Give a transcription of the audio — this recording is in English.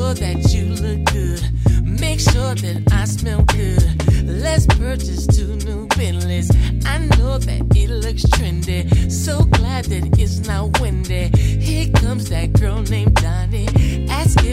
sure that you look good. Make sure that I smell good. Let's purchase 2 new Bentleys. I know that it looks trendy. So glad that it's not windy. Here comes that girl named Donnie. Ask